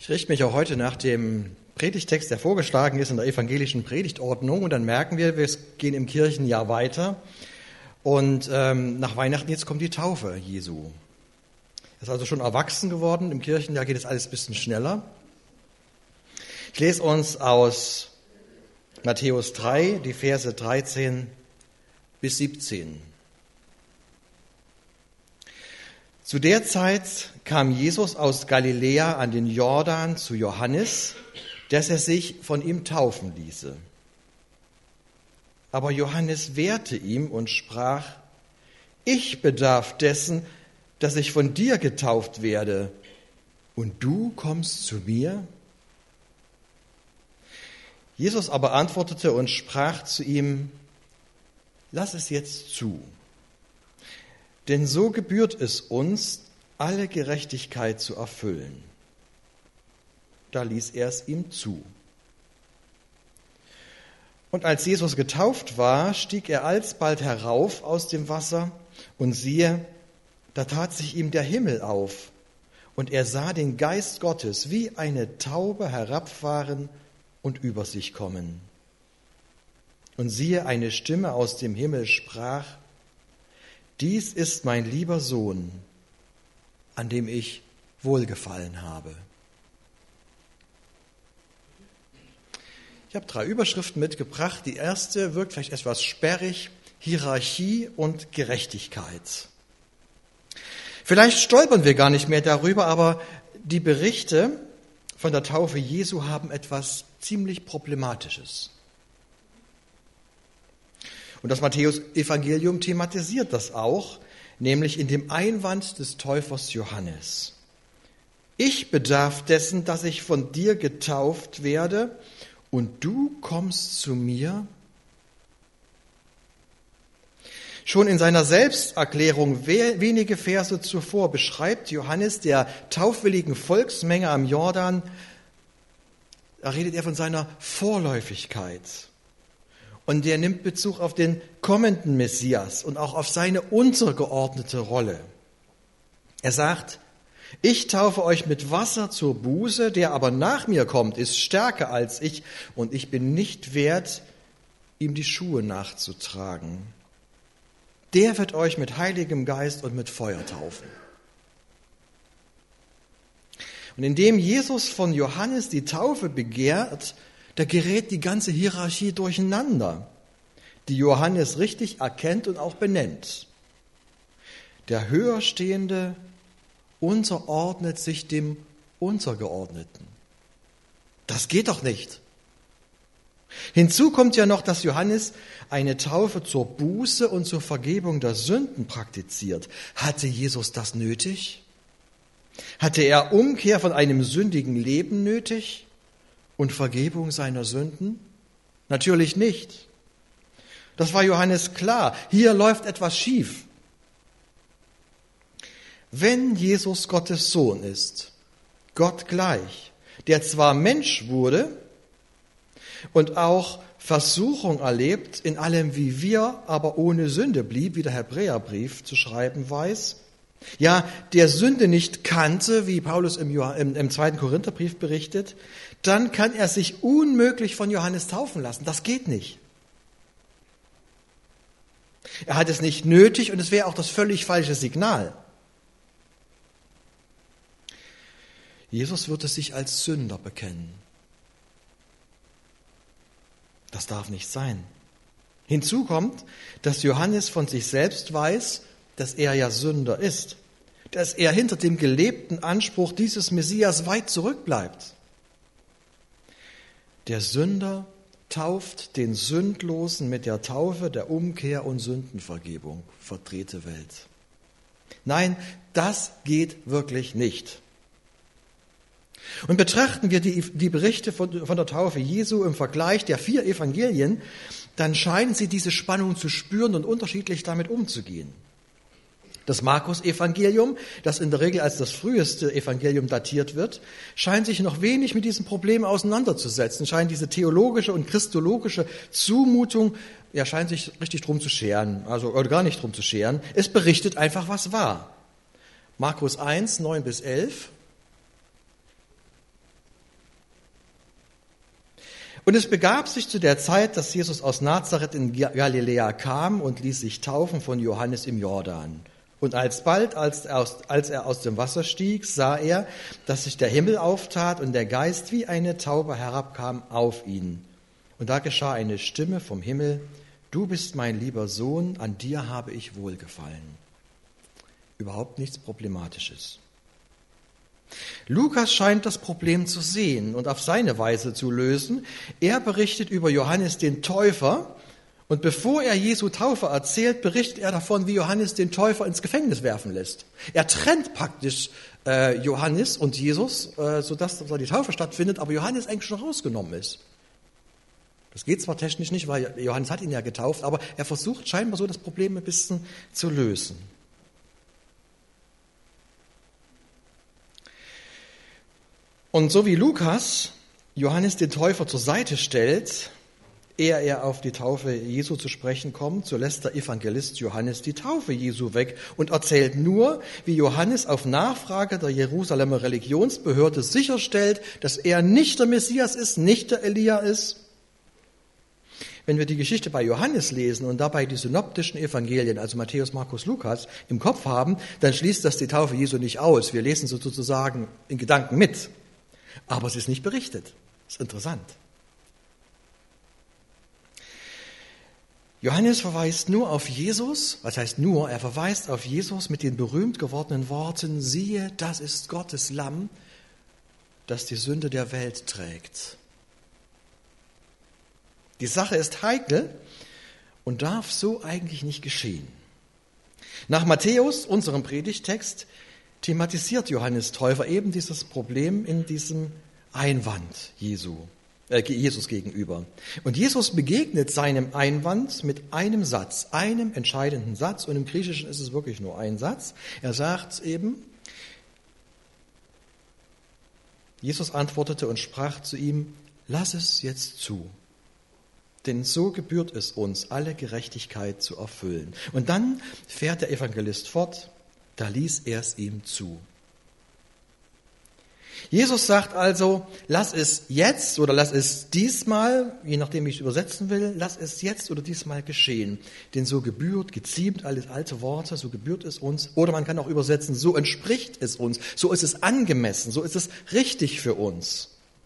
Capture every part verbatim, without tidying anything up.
Ich richte mich auch heute nach dem Predigtext, der vorgeschlagen ist in der evangelischen Predigtordnung. Und dann merken wir, wir gehen im Kirchenjahr weiter. Und ähm, nach Weihnachten jetzt kommt die Taufe Jesu. Er ist also schon erwachsen geworden. Im Kirchenjahr geht es alles ein bisschen schneller. Ich lese uns aus Matthäus drei, die Verse dreizehn bis siebzehn. Zu der Zeit kam Jesus aus Galiläa an den Jordan zu Johannes, dass er sich von ihm taufen ließe. Aber Johannes wehrte ihm und sprach: Ich bedarf dessen, dass ich von dir getauft werde, und du kommst zu mir? Jesus aber antwortete und sprach zu ihm: Lass es jetzt zu. Denn so gebührt es uns, alle Gerechtigkeit zu erfüllen. Da ließ er es ihm zu. Und als Jesus getauft war, stieg er alsbald herauf aus dem Wasser, und siehe, da tat sich ihm der Himmel auf, und er sah den Geist Gottes wie eine Taube herabfahren und über sich kommen. Und siehe, eine Stimme aus dem Himmel sprach: Dies ist mein lieber Sohn, an dem ich wohlgefallen habe. Ich habe drei Überschriften mitgebracht. Die erste wirkt vielleicht etwas sperrig: Hierarchie und Gerechtigkeit. Vielleicht stolpern wir gar nicht mehr darüber, aber die Berichte von der Taufe Jesu haben etwas ziemlich Problematisches. Und das Matthäus-Evangelium thematisiert das auch, nämlich in dem Einwand des Täufers Johannes. Ich bedarf dessen, dass ich von dir getauft werde, und du kommst zu mir? Schon in seiner Selbsterklärung wenige Verse zuvor beschreibt Johannes der taufwilligen Volksmenge am Jordan, da redet er von seiner Vorläufigkeit. Und er nimmt Bezug auf den kommenden Messias und auch auf seine untergeordnete Rolle. Er sagt: Ich taufe euch mit Wasser zur Buße, der aber nach mir kommt, ist stärker als ich, und ich bin nicht wert, ihm die Schuhe nachzutragen. Der wird euch mit Heiligem Geist und mit Feuer taufen. Und indem Jesus von Johannes die Taufe begehrt, da gerät die ganze Hierarchie durcheinander, die Johannes richtig erkennt und auch benennt. Der Höherstehende unterordnet sich dem Untergeordneten. Das geht doch nicht. Hinzu kommt ja noch, dass Johannes eine Taufe zur Buße und zur Vergebung der Sünden praktiziert. Hatte Jesus das nötig? Hatte er Umkehr von einem sündigen Leben nötig und Vergebung seiner Sünden? Natürlich nicht. Das war Johannes klar. Hier läuft etwas schief. Wenn Jesus Gottes Sohn ist, Gott gleich, der zwar Mensch wurde und auch Versuchung erlebt, in allem wie wir, aber ohne Sünde blieb, wie der Hebräerbrief zu schreiben weiß, ja, der Sünde nicht kannte, wie Paulus im, im, im zweiten Korintherbrief berichtet, dann kann er sich unmöglich von Johannes taufen lassen. Das geht nicht. Er hat es nicht nötig und es wäre auch das völlig falsche Signal. Jesus wird es sich als Sünder bekennen. Das darf nicht sein. Hinzu kommt, dass Johannes von sich selbst weiß, dass er ja Sünder ist, dass er hinter dem gelebten Anspruch dieses Messias weit zurückbleibt. Der Sünder tauft den Sündlosen mit der Taufe der Umkehr und Sündenvergebung, verdrehte Welt. Nein, das geht wirklich nicht. Und betrachten wir die, die Berichte von, von der Taufe Jesu im Vergleich der vier Evangelien, dann scheinen sie diese Spannung zu spüren und unterschiedlich damit umzugehen. Das Markus-Evangelium, das in der Regel als das früheste Evangelium datiert wird, scheint sich noch wenig mit diesem Problem auseinanderzusetzen, scheint diese theologische und christologische Zumutung, ja, scheint sich richtig drum zu scheren, also oder gar nicht drum zu scheren. Es berichtet einfach, was war. Markus eins, neun bis elf. Und es begab sich zu der Zeit, dass Jesus aus Nazareth in Galiläa kam und ließ sich taufen von Johannes im Jordan. Und alsbald, als er, aus, als er aus dem Wasser stieg, sah er, dass sich der Himmel auftat und der Geist wie eine Taube herabkam auf ihn. Und da geschah eine Stimme vom Himmel: Du bist mein lieber Sohn, an dir habe ich wohlgefallen. Überhaupt nichts Problematisches. Lukas scheint das Problem zu sehen und auf seine Weise zu lösen. Er berichtet über Johannes den Täufer und bevor er Jesu Taufe erzählt, berichtet er davon, wie Johannes den Täufer ins Gefängnis werfen lässt. Er trennt praktisch äh, Johannes und Jesus, äh, sodass da die Taufe stattfindet, aber Johannes eigentlich schon rausgenommen ist. Das geht zwar technisch nicht, weil Johannes hat ihn ja getauft, aber er versucht scheinbar so das Problem ein bisschen zu lösen. Und so wie Lukas Johannes den Täufer zur Seite stellt, ehe er auf die Taufe Jesu zu sprechen kommt, so lässt der Evangelist Johannes die Taufe Jesu weg und erzählt nur, wie Johannes auf Nachfrage der Jerusalemer Religionsbehörde sicherstellt, dass er nicht der Messias ist, nicht der Elia ist. Wenn wir die Geschichte bei Johannes lesen und dabei die synoptischen Evangelien, also Matthäus, Markus, Lukas, im Kopf haben, dann schließt das die Taufe Jesu nicht aus. Wir lesen sie sozusagen in Gedanken mit. Aber es ist nicht berichtet. Das ist interessant. Johannes verweist nur auf Jesus. Was heißt nur? Er verweist auf Jesus mit den berühmt gewordenen Worten: Siehe, das ist Gottes Lamm, das die Sünde der Welt trägt. Die Sache ist heikel und darf so eigentlich nicht geschehen. Nach Matthäus, unserem Predigtext, thematisiert Johannes Täufer eben dieses Problem in diesem Einwand Jesu, äh, Jesus gegenüber. Und Jesus begegnet seinem Einwand mit einem Satz, einem entscheidenden Satz. Und im Griechischen ist es wirklich nur ein Satz. Er sagt eben, Jesus antwortete und sprach zu ihm: Lass es jetzt zu. Denn so gebührt es uns, alle Gerechtigkeit zu erfüllen. Und dann fährt der Evangelist fort: Da ließ er es ihm zu. Jesus sagt also, lass es jetzt oder lass es diesmal, je nachdem wie ich es übersetzen will, lass es jetzt oder diesmal geschehen. Denn so gebührt, geziemt, alles alte Worte, so gebührt es uns. Oder man kann auch übersetzen, so entspricht es uns, so ist es angemessen, so ist es richtig für uns,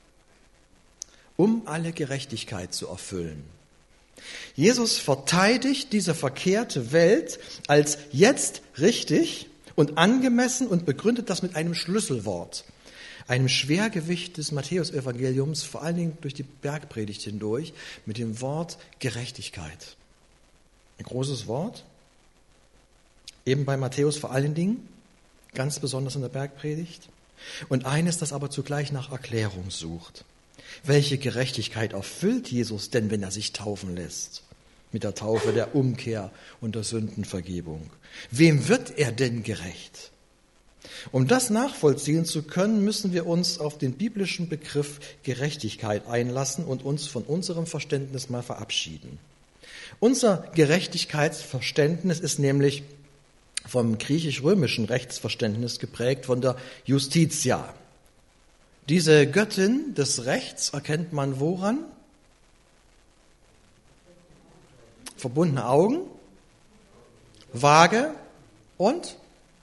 um alle Gerechtigkeit zu erfüllen. Jesus verteidigt diese verkehrte Welt als jetzt richtig und angemessen und begründet das mit einem Schlüsselwort, einem Schwergewicht des Matthäus-Evangeliums, vor allen Dingen durch die Bergpredigt hindurch, mit dem Wort Gerechtigkeit. Ein großes Wort, eben bei Matthäus vor allen Dingen, ganz besonders in der Bergpredigt. Und eines, das aber zugleich nach Erklärung sucht. Welche Gerechtigkeit erfüllt Jesus denn, wenn er sich taufen lässt? Mit der Taufe der Umkehr und der Sündenvergebung. Wem wird er denn gerecht? Um das nachvollziehen zu können, müssen wir uns auf den biblischen Begriff Gerechtigkeit einlassen und uns von unserem Verständnis mal verabschieden. Unser Gerechtigkeitsverständnis ist nämlich vom griechisch-römischen Rechtsverständnis geprägt, von der Justitia. Diese Göttin des Rechts erkennt man woran? Verbundene Augen, Waage und?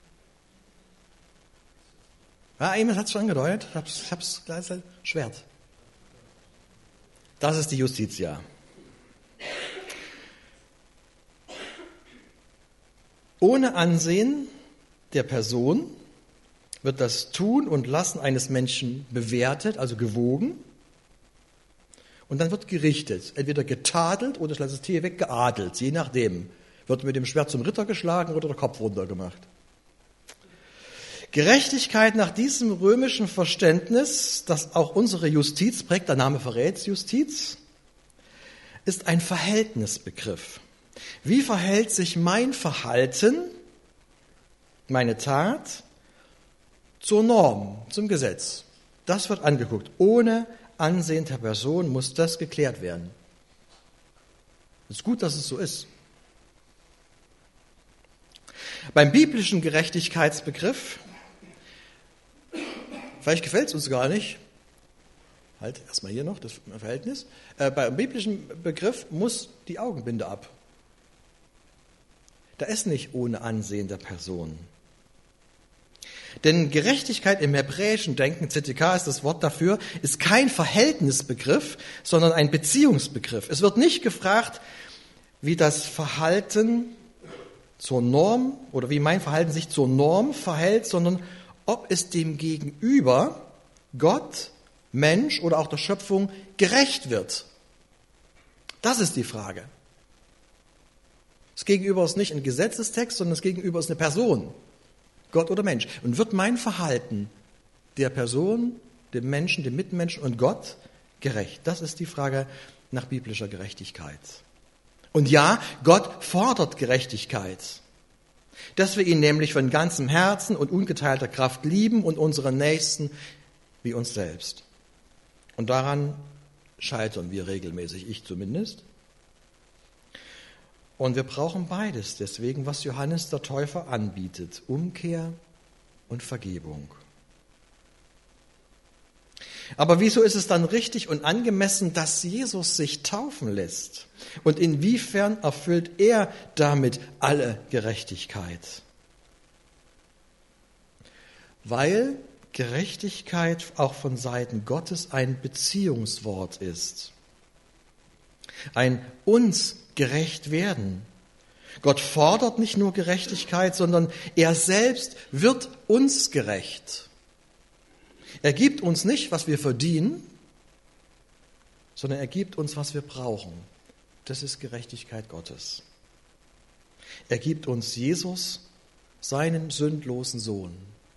Ja, jemand hat es schon angedeutet, ich hab's, ich hab's, da ist ein Schwert. Das ist die Justitia. Ohne Ansehen der Person wird das Tun und Lassen eines Menschen bewertet, also gewogen, und dann wird gerichtet, entweder getadelt oder, ich lasse das T weg, geadelt, je nachdem. Wird mit dem Schwert zum Ritter geschlagen oder der Kopf runtergemacht. Gerechtigkeit nach diesem römischen Verständnis, das auch unsere Justiz prägt, der Name verrät Justiz, ist ein Verhältnisbegriff. Wie verhält sich mein Verhalten, meine Tat, zur Norm, zum Gesetz? Das wird angeguckt. Ohne Ansehen der Person muss das geklärt werden. Es ist gut, dass es so ist. Beim biblischen Gerechtigkeitsbegriff, vielleicht gefällt es uns gar nicht, halt erstmal hier noch das Verhältnis, äh, beim biblischen Begriff muss die Augenbinde ab. Da ist nicht ohne Ansehen der Person. Denn Gerechtigkeit im hebräischen Denken, Z T K ist das Wort dafür, ist kein Verhältnisbegriff, sondern ein Beziehungsbegriff. Es wird nicht gefragt, wie das Verhalten zur Norm oder wie mein Verhalten sich zur Norm verhält, sondern ob es dem Gegenüber, Gott, Mensch oder auch der Schöpfung gerecht wird. Das ist die Frage. Das Gegenüber ist nicht ein Gesetzestext, sondern das Gegenüber ist eine Person, Gott oder Mensch. Und wird mein Verhalten der Person, dem Menschen, dem Mitmenschen und Gott gerecht? Das ist die Frage nach biblischer Gerechtigkeit. Und ja, Gott fordert Gerechtigkeit, dass wir ihn nämlich von ganzem Herzen und ungeteilter Kraft lieben und unseren Nächsten wie uns selbst. Und daran scheitern wir regelmäßig, ich zumindest. Und wir brauchen beides, deswegen, was Johannes der Täufer anbietet, Umkehr und Vergebung. Aber wieso ist es dann richtig und angemessen, dass Jesus sich taufen lässt? Und inwiefern erfüllt er damit alle Gerechtigkeit? Weil Gerechtigkeit auch von Seiten Gottes ein Beziehungswort ist. Ein uns gerecht werden. Gott fordert nicht nur Gerechtigkeit, sondern er selbst wird uns gerecht. Er gibt uns nicht, was wir verdienen, sondern er gibt uns, was wir brauchen. Das ist Gerechtigkeit Gottes. Er gibt uns Jesus, seinen sündlosen Sohn.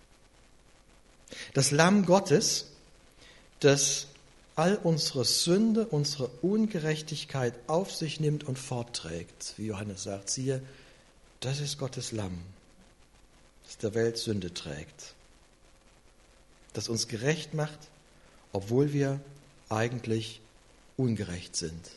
Das Lamm Gottes, das all unsere Sünde, unsere Ungerechtigkeit auf sich nimmt und fortträgt. Wie Johannes sagt, siehe, das ist Gottes Lamm, das der Welt Sünde trägt, das uns gerecht macht, obwohl wir eigentlich ungerecht sind.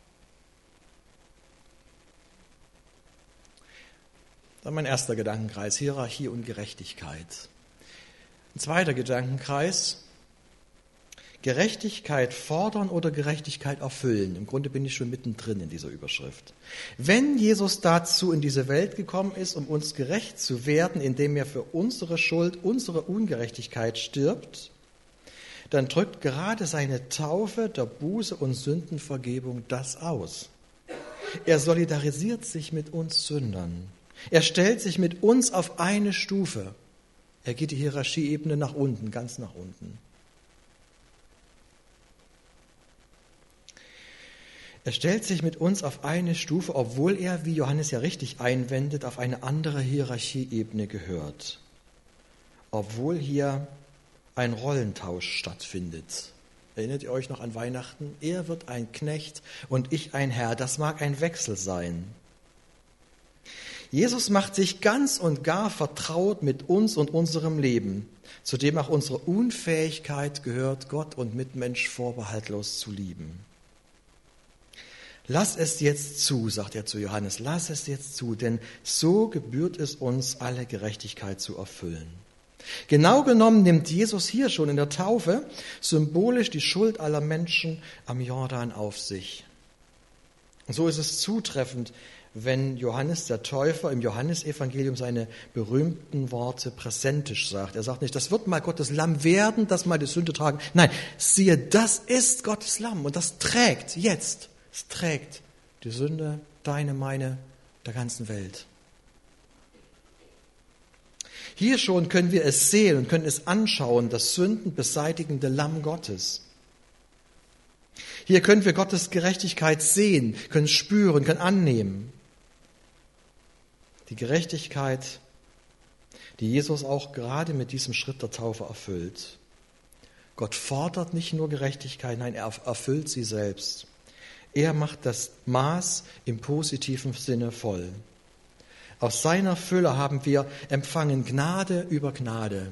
Dann mein erster Gedankenkreis, Hierarchie und Gerechtigkeit. Ein zweiter Gedankenkreis, Gerechtigkeit fordern oder Gerechtigkeit erfüllen. Im Grunde bin ich schon mittendrin in dieser Überschrift. Wenn Jesus dazu in diese Welt gekommen ist, um uns gerecht zu werden, indem er für unsere Schuld, unsere Ungerechtigkeit stirbt, dann drückt gerade seine Taufe der Buße und Sündenvergebung das aus. Er solidarisiert sich mit uns Sündern. Er stellt sich mit uns auf eine Stufe. Er geht die Hierarchieebene nach unten, ganz nach unten. Er stellt sich mit uns auf eine Stufe, obwohl er, wie Johannes ja richtig einwendet, auf eine andere Hierarchieebene gehört. Obwohl hier ein Rollentausch stattfindet. Erinnert ihr euch noch an Weihnachten? Er wird ein Knecht und ich ein Herr. Das mag ein Wechsel sein. Jesus macht sich ganz und gar vertraut mit uns und unserem Leben, zu dem auch unsere Unfähigkeit gehört, Gott und Mitmensch vorbehaltlos zu lieben. Lass es jetzt zu, sagt er zu Johannes, lass es jetzt zu, denn so gebührt es uns, alle Gerechtigkeit zu erfüllen. Genau genommen nimmt Jesus hier schon in der Taufe symbolisch die Schuld aller Menschen am Jordan auf sich. Und so ist es zutreffend, wenn Johannes der Täufer im Johannesevangelium seine berühmten Worte präsentisch sagt. Er sagt nicht, das wird mal Gottes Lamm werden, das mal die Sünde tragen. Nein, siehe, das ist Gottes Lamm und das trägt jetzt. Es trägt die Sünde, deine, meine, der ganzen Welt. Hier schon können wir es sehen und können es anschauen, das sündenbeseitigende Lamm Gottes. Hier können wir Gottes Gerechtigkeit sehen, können spüren, können annehmen. Die Gerechtigkeit, die Jesus auch gerade mit diesem Schritt der Taufe erfüllt. Gott fordert nicht nur Gerechtigkeit, nein, er erfüllt sie selbst. Er macht das Maß im positiven Sinne voll. Aus seiner Fülle haben wir empfangen Gnade über Gnade.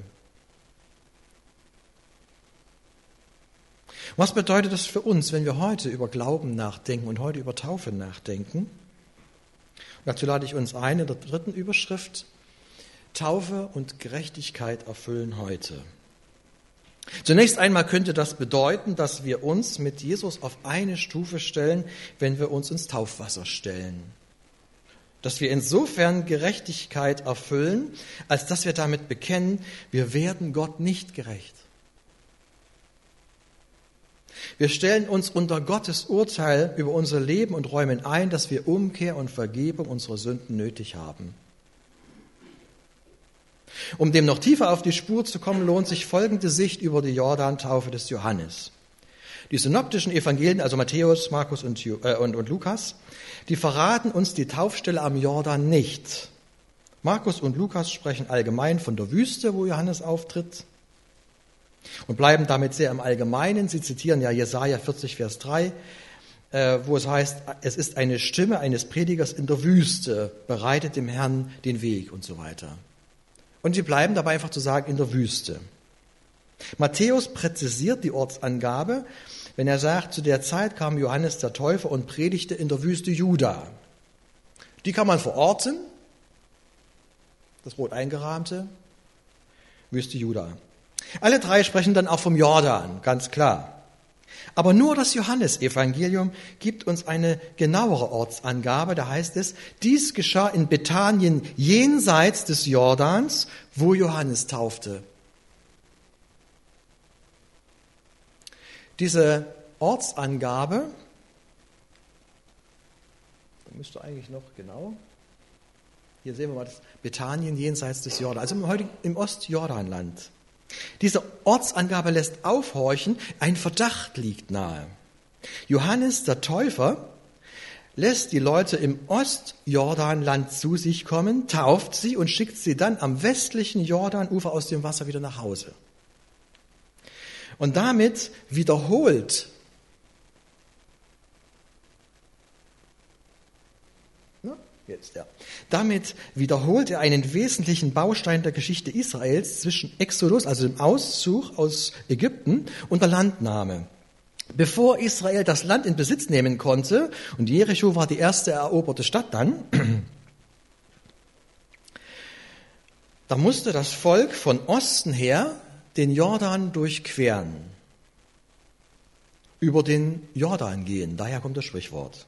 Was bedeutet das für uns, wenn wir heute über Glauben nachdenken und heute über Taufe nachdenken? Dazu lade ich uns ein in der dritten Überschrift, Taufe und Gerechtigkeit erfüllen heute. Zunächst einmal könnte das bedeuten, dass wir uns mit Jesus auf eine Stufe stellen, wenn wir uns ins Taufwasser stellen. Dass wir insofern Gerechtigkeit erfüllen, als dass wir damit bekennen, wir werden Gott nicht gerecht. Wir stellen uns unter Gottes Urteil über unser Leben und räumen ein, dass wir Umkehr und Vergebung unserer Sünden nötig haben. Um dem noch tiefer auf die Spur zu kommen, lohnt sich folgende Sicht über die Jordantaufe des Johannes. Die synoptischen Evangelien, also Matthäus, Markus und, äh, und, und Lukas, die verraten uns die Taufstelle am Jordan nicht. Markus und Lukas sprechen allgemein von der Wüste, wo Johannes auftritt, und bleiben damit sehr im Allgemeinen. Sie zitieren ja Jesaja vierzig, Vers drei, äh, wo es heißt, es ist eine Stimme eines Predigers in der Wüste, bereitet dem Herrn den Weg und so weiter. Und sie bleiben dabei einfach zu sagen, in der Wüste. Matthäus präzisiert die Ortsangabe, wenn er sagt, zu der Zeit kam Johannes der Täufer und predigte in der Wüste Juda. Die kann man verorten, das rot eingerahmte, Wüste Juda. Alle drei sprechen dann auch vom Jordan, ganz klar. Aber nur das Johannesevangelium gibt uns eine genauere Ortsangabe. Da heißt es, dies geschah in Bethanien jenseits des Jordans, wo Johannes taufte. Diese Ortsangabe, da müsste eigentlich noch genau, hier sehen wir mal das Bethanien jenseits des Jordans, also im heutigen, im Ostjordanland. Diese Ortsangabe lässt aufhorchen, ein Verdacht liegt nahe. Johannes der Täufer lässt die Leute im Ostjordanland zu sich kommen, tauft sie und schickt sie dann am westlichen Jordanufer aus dem Wasser wieder nach Hause. Und damit wiederholt Jetzt, ja. Damit wiederholt er einen wesentlichen Baustein der Geschichte Israels zwischen Exodus, also dem Auszug aus Ägypten, und der Landnahme. Bevor Israel das Land in Besitz nehmen konnte, und Jericho war die erste eroberte Stadt dann, da musste das Volk von Osten her den Jordan durchqueren, über den Jordan gehen, daher kommt das Sprichwort.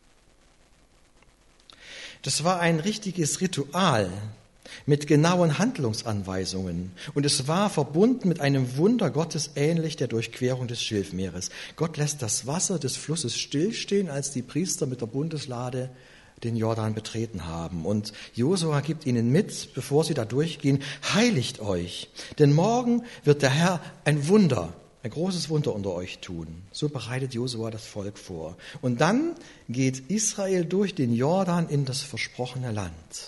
Das war ein richtiges Ritual mit genauen Handlungsanweisungen. Und es war verbunden mit einem Wunder Gottes, ähnlich der Durchquerung des Schilfmeeres. Gott lässt das Wasser des Flusses stillstehen, als die Priester mit der Bundeslade den Jordan betreten haben. Und Josua gibt ihnen mit, bevor sie da durchgehen, heiligt euch, denn morgen wird der Herr ein Wunder, ein großes Wunder unter euch tun. So bereitet Josua das Volk vor. Und dann geht Israel durch den Jordan in das versprochene Land.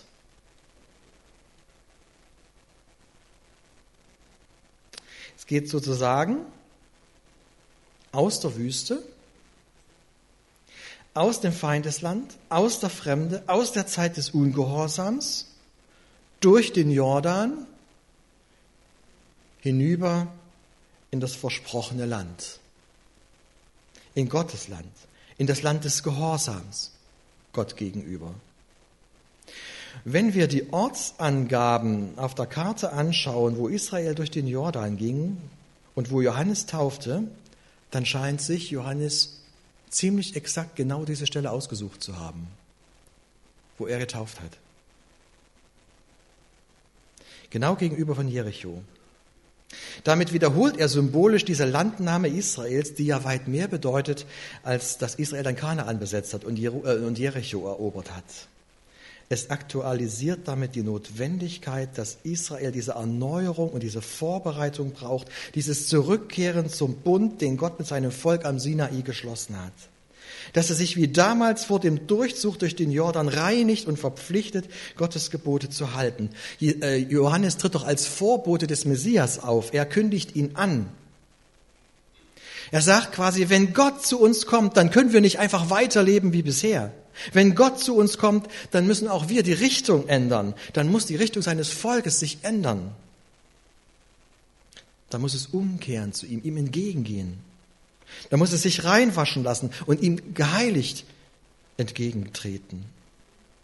Es geht sozusagen aus der Wüste, aus dem Feindesland, aus der Fremde, aus der Zeit des Ungehorsams, durch den Jordan, hinüber in das versprochene Land, in Gottes Land, in das Land des Gehorsams Gott gegenüber. Wenn wir die Ortsangaben auf der Karte anschauen, wo Israel durch den Jordan ging und wo Johannes taufte, dann scheint sich Johannes ziemlich exakt genau diese Stelle ausgesucht zu haben, wo er getauft hat. Genau gegenüber von Jericho. Damit wiederholt er symbolisch diese Landnahme Israels, die ja weit mehr bedeutet, als dass Israel dann Kanaan besetzt hat und Jericho erobert hat. Es aktualisiert damit die Notwendigkeit, dass Israel diese Erneuerung und diese Vorbereitung braucht, dieses Zurückkehren zum Bund, den Gott mit seinem Volk am Sinai geschlossen hat. Dass er sich wie damals vor dem Durchzug durch den Jordan reinigt und verpflichtet, Gottes Gebote zu halten. Johannes tritt doch als Vorbote des Messias auf. Er kündigt ihn an. Er sagt quasi, wenn Gott zu uns kommt, dann können wir nicht einfach weiterleben wie bisher. Wenn Gott zu uns kommt, dann müssen auch wir die Richtung ändern. Dann muss die Richtung seines Volkes sich ändern. Dann muss es umkehren zu ihm, ihm entgegengehen. Da muss es sich reinwaschen lassen und ihm geheiligt entgegentreten.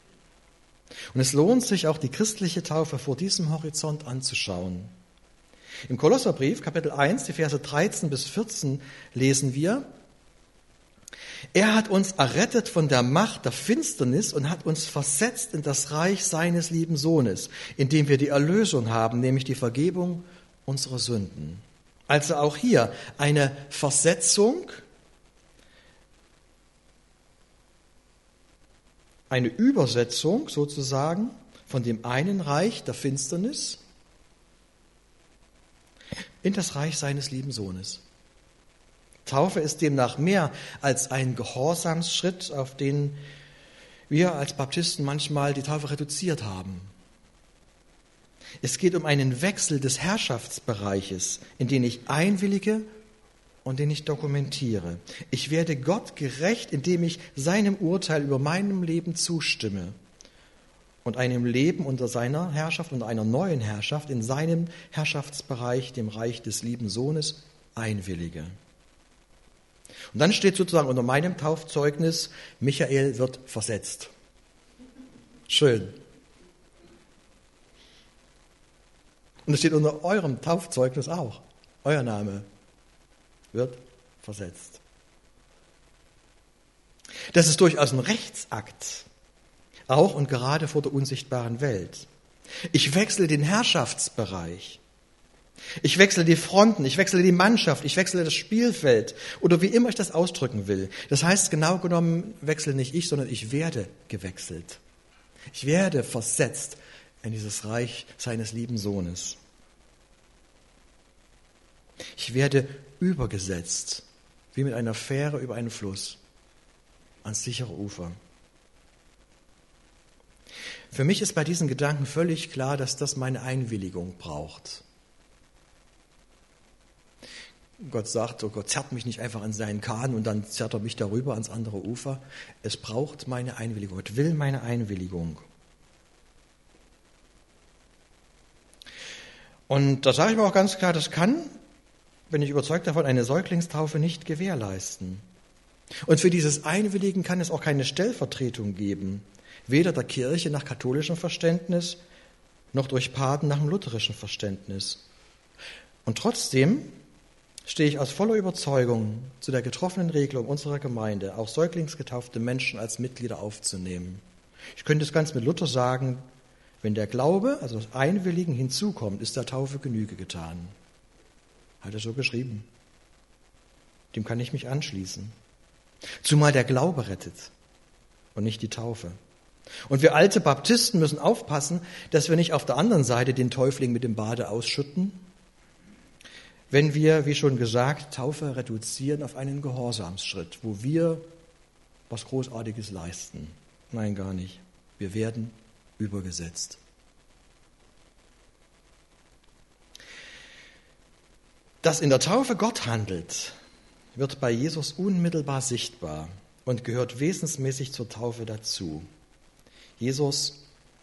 Und es lohnt sich auch, die christliche Taufe vor diesem Horizont anzuschauen. Im Kolosserbrief, Kapitel eins, die Verse dreizehn bis vierzehn, lesen wir: Er hat uns errettet von der Macht der Finsternis und hat uns versetzt in das Reich seines lieben Sohnes, in dem wir die Erlösung haben, nämlich die Vergebung unserer Sünden. Also auch hier eine Versetzung, eine Übersetzung sozusagen von dem einen Reich der Finsternis in das Reich seines lieben Sohnes. Taufe ist demnach mehr als ein Gehorsamsschritt, auf den wir als Baptisten manchmal die Taufe reduziert haben. Es geht um einen Wechsel des Herrschaftsbereiches, in den ich einwillige und den ich dokumentiere. Ich werde Gott gerecht, indem ich seinem Urteil über meinem Leben zustimme und einem Leben unter seiner Herrschaft, unter einer neuen Herrschaft in seinem Herrschaftsbereich, dem Reich des lieben Sohnes, einwillige. Und dann steht sozusagen unter meinem Taufzeugnis: Michael wird versetzt. Schön. Und es steht unter eurem Taufzeugnis auch: Euer Name wird versetzt. Das ist durchaus ein Rechtsakt, auch und gerade vor der unsichtbaren Welt. Ich wechsle den Herrschaftsbereich. Ich wechsle die Fronten, ich wechsle die Mannschaft, ich wechsle das Spielfeld oder wie immer ich das ausdrücken will. Das heißt, genau genommen wechsle nicht ich, sondern ich werde gewechselt. Ich werde versetzt in dieses Reich seines lieben Sohnes. Ich werde übergesetzt, wie mit einer Fähre über einen Fluss, ans sichere Ufer. Für mich ist bei diesen Gedanken völlig klar, dass das meine Einwilligung braucht. Gott sagt, oh Gott zerrt mich nicht einfach an seinen Kahn und dann zerrt er mich darüber ans andere Ufer. Es braucht meine Einwilligung. Gott will meine Einwilligung. Und da sage ich mir auch ganz klar, das kann, bin ich überzeugt davon, eine Säuglingstaufe nicht gewährleisten. Und für dieses Einwilligen kann es auch keine Stellvertretung geben, weder der Kirche nach katholischem Verständnis, noch durch Paten nach dem lutherischen Verständnis. Und trotzdem stehe ich aus voller Überzeugung zu der getroffenen Regelung unserer Gemeinde, auch säuglingsgetaufte Menschen als Mitglieder aufzunehmen. Ich könnte es ganz mit Luther sagen: Wenn der Glaube, also das Einwilligen, hinzukommt, ist der Taufe Genüge getan. Hat er so geschrieben. Dem kann ich mich anschließen. Zumal der Glaube rettet und nicht die Taufe. Und wir alte Baptisten müssen aufpassen, dass wir nicht auf der anderen Seite den Täufling mit dem Bade ausschütten, wenn wir, wie schon gesagt, Taufe reduzieren auf einen Gehorsamsschritt, wo wir was Großartiges leisten. Nein, gar nicht. Wir werden übergesetzt. Dass in der Taufe Gott handelt, wird bei Jesus unmittelbar sichtbar und gehört wesensmäßig zur Taufe dazu. Jesus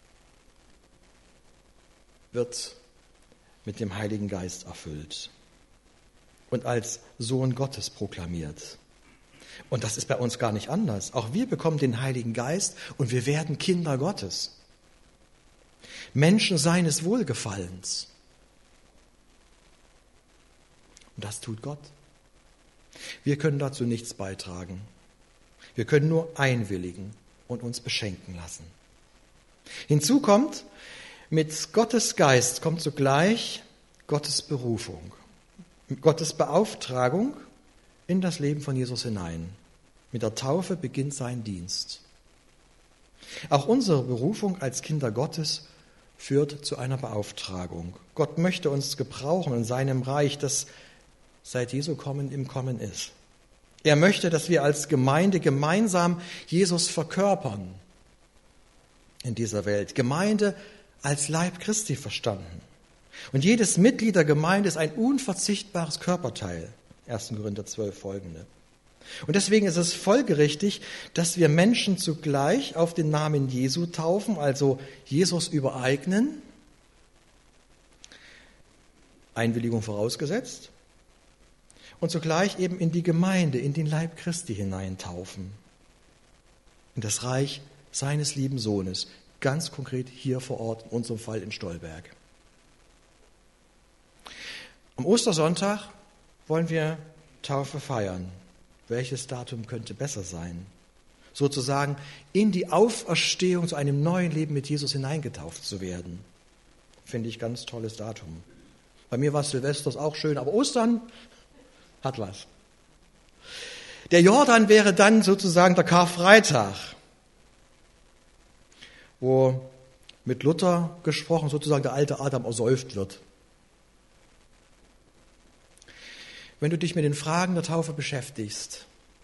wird mit dem Heiligen Geist erfüllt und als Sohn Gottes proklamiert. Und das ist bei uns gar nicht anders. Auch wir bekommen den Heiligen Geist und wir werden Kinder Gottes. Menschen seines Wohlgefallens. Und das tut Gott. Wir können dazu nichts beitragen. Wir können nur einwilligen und uns beschenken lassen. Hinzu kommt, mit Gottes Geist kommt zugleich Gottes Berufung, Gottes Beauftragung in das Leben von Jesus hinein. Mit der Taufe beginnt sein Dienst. Auch unsere Berufung als Kinder Gottes führt zu einer Beauftragung. Gott möchte uns gebrauchen in seinem Reich, das seit Jesu Kommen im Kommen ist. Er möchte, dass wir als Gemeinde gemeinsam Jesus verkörpern in dieser Welt. Gemeinde als Leib Christi verstanden. Und jedes Mitglied der Gemeinde ist ein unverzichtbares Körperteil. erster Korinther zwölf folgende. Und deswegen ist es folgerichtig, dass wir Menschen zugleich auf den Namen Jesu taufen, also Jesus übereignen, Einwilligung vorausgesetzt, und zugleich eben in die Gemeinde, in den Leib Christi hineintaufen, in das Reich seines lieben Sohnes, ganz konkret hier vor Ort, in unserem Fall in Stolberg. Am Ostersonntag wollen wir Taufe feiern. Welches Datum könnte besser sein? Sozusagen in die Auferstehung zu einem neuen Leben mit Jesus hineingetauft zu werden. Finde ich ganz tolles Datum. Bei mir war Silvester auch schön, aber Ostern hat was. Der Jordan wäre dann sozusagen der Karfreitag, wo mit Luther gesprochen sozusagen der alte Adam ersäuft wird. Wenn du dich mit den Fragen der Taufe beschäftigst,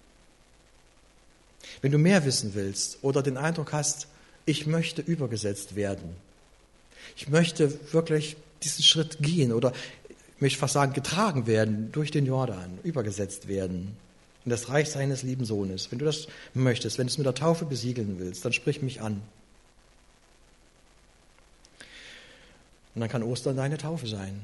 wenn du mehr wissen willst oder den Eindruck hast, ich möchte übergesetzt werden, ich möchte wirklich diesen Schritt gehen oder ich möchte fast sagen, getragen werden durch den Jordan, übergesetzt werden in das Reich seines lieben Sohnes. Wenn du das möchtest, wenn du es mit der Taufe besiegeln willst, dann sprich mich an. Und dann kann Ostern deine Taufe sein.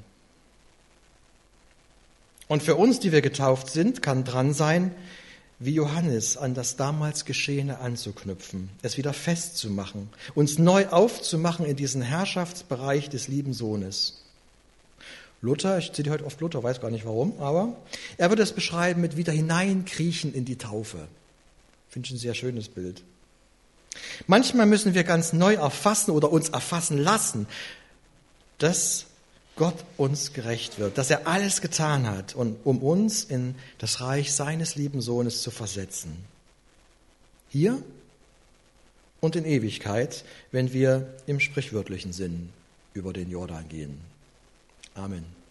Und für uns, die wir getauft sind, kann dran sein, wie Johannes an das damals Geschehene anzuknüpfen, es wieder festzumachen, uns neu aufzumachen in diesen Herrschaftsbereich des lieben Sohnes. Luther, ich zitiere heute oft Luther, weiß gar nicht warum, aber er würde es beschreiben mit wieder hineinkriechen in die Taufe. Finde ich ein sehr schönes Bild. Manchmal müssen wir ganz neu erfassen oder uns erfassen lassen, dass Gott uns gerecht wird, dass er alles getan hat, um uns in das Reich seines lieben Sohnes zu versetzen. Hier und in Ewigkeit, wenn wir im sprichwörtlichen Sinn über den Jordan gehen. Amen.